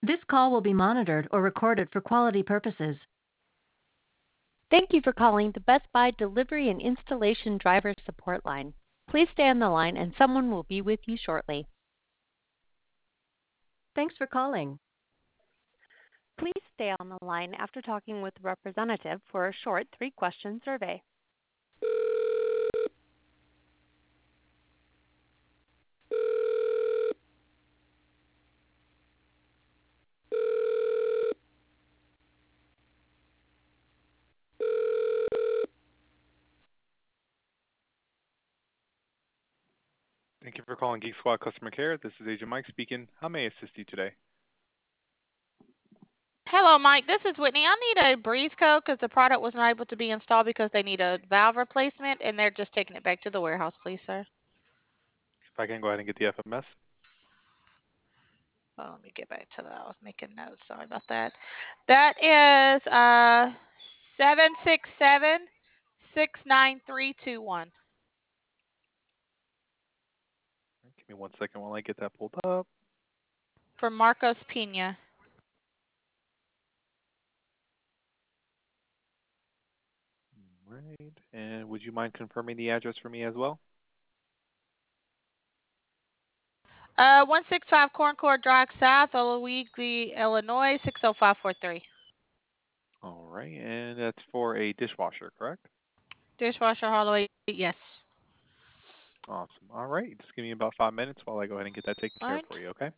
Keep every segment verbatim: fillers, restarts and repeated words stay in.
This call will be monitored or recorded for quality purposes. Thank you for calling the Best Buy Delivery and Installation Driver Support Line. Please stay on the line and someone will be with you shortly. Thanks for calling. Please stay on the line after talking with a representative for a short three-question survey. Thank you for calling Geek Squad Customer Care. This is Agent Mike speaking. How may I assist you today? Hello, Mike. This is Whitney. I need a breeze code because the product was not able to be installed because they need a valve replacement, and they're just taking it back to the warehouse, please, sir. If I can go ahead and get the F M S. Oh, let me get back to that. I was making notes. Sorry about that. That is uh seven six seven six nine three two one. Give me one second while I get that pulled up. From Marcos Pena. Right. And would you mind confirming the address for me as well? Uh, one six five Corncourt Drive South, Owego, Illinois, six oh five four three. All right. And that's for a dishwasher, correct? Dishwasher Holloway, yes. Awesome. All right. Just give me about five minutes while I go ahead and get that taken All care of right. for you, okay?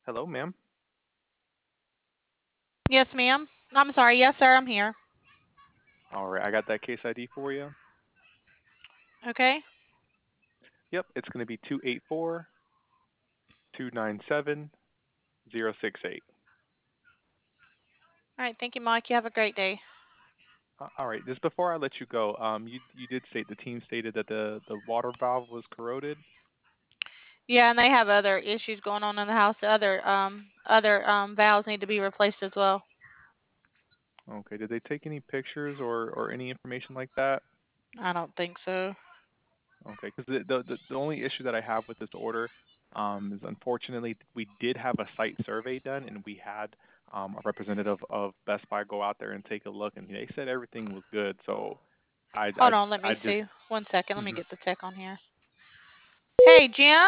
Hello, ma'am. Yes, ma'am. I'm sorry. Yes, sir. I'm here. All right, I got that case I D for you. Okay. Yep, it's going to be two eight four, two nine seven, zero six eight. All right. Thank you, Mike. You have a great day. Uh, all right, just before I let you go, um, you you did state the team stated that the the water valve was corroded. Yeah, and they have other issues going on in the house. Other um other um valves need to be replaced as well. Okay, did they take any pictures or or any information like that? I don't think so. Okay, because the, the the the only issue that I have with this order um, is unfortunately we did have a site survey done and we had um, a representative of Best Buy go out there and take a look and they said everything was good. So I I Hold on. Let I me just see. One second. Let me mhm. get the tech on here. Hey, Jim.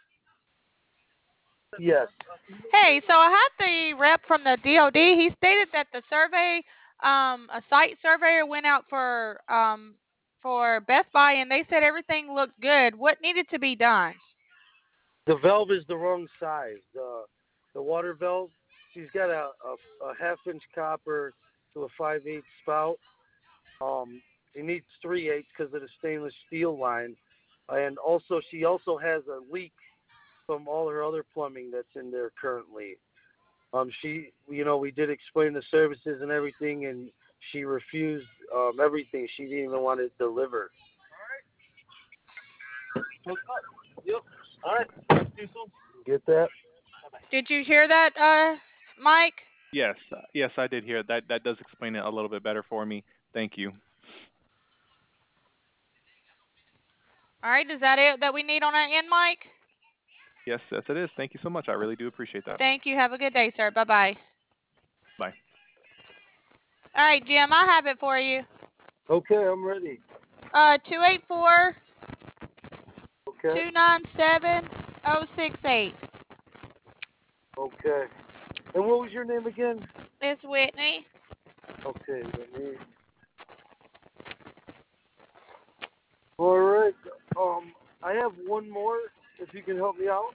Yes. Hey, so I had the rep from the D O D. He stated that the survey, um, a site surveyor went out for um for Best Buy and they said everything looked good. What needed to be done? The valve is the wrong size. The the water valve, she's got a, a, a half inch copper to a five eighths spout. Um, she needs three eighths because of the stainless steel line, and also she also has a leak from all her other plumbing that's in there currently. Um, she, you know, we did explain the services and everything, and she refused um, everything. She didn't even want it delivered. Yep. All right. Get that? Did you hear that, uh, Mike? Yes, uh, yes, I did hear that. That does explain it a little bit better for me. Thank you. All right, is that it that we need on our end, Mike? Yes, yes, it is. Thank you so much. I really do appreciate that. Thank you. Have a good day, sir. Bye bye. Bye. All right, Jim, I have it for you. Okay, I'm ready. Uh, two eight four, Okay. two nine seven, zero six eight. Okay. And what was your name again? It's Whitney. Okay, let me. All right. Um, I have one more. If you can help me out.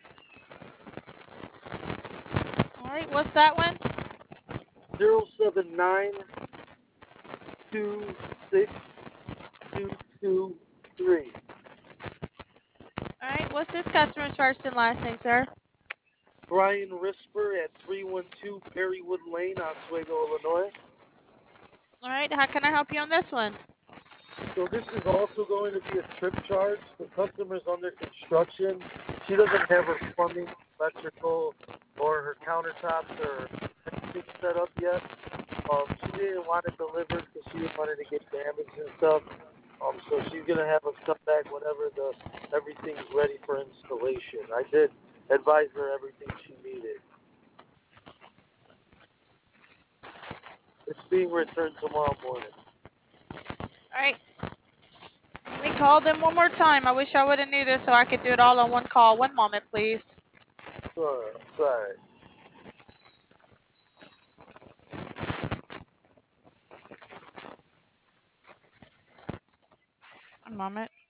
All right, what's that one? Zero seven nine two six two two three. All right, what's this customer's first and last name, sir? Brian Risper at three one two Berrywood Lane, Oswego, Illinois. All right, how can I help you on this one? So this is also going to be a trip charge. The customer's under construction. She doesn't have her plumbing, electrical, or her countertops or anything set up yet. Um, she didn't want it delivered because she didn't want it to get damaged and stuff. Um, so she's gonna have us come back whenever the everything's ready for installation. I did advise her everything she needed. It's being returned tomorrow morning. All right, let me call them one more time. I wish I would have knew this so I could do it all on one call. One moment, please. Sorry, sorry. One moment.